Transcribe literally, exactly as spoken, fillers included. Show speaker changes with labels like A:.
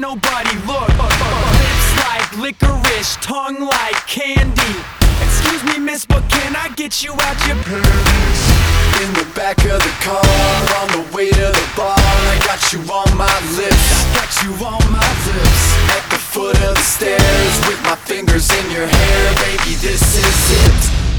A: nobody look. Lips like licorice, tongue like candy. Excuse me miss, but can I get you out your panties?
B: In the back of the car, on the way to the bar, I got you on my lips,
A: I got you on my lips.
B: at the foot of the stairs, with my fingers in your hair, baby, this is it.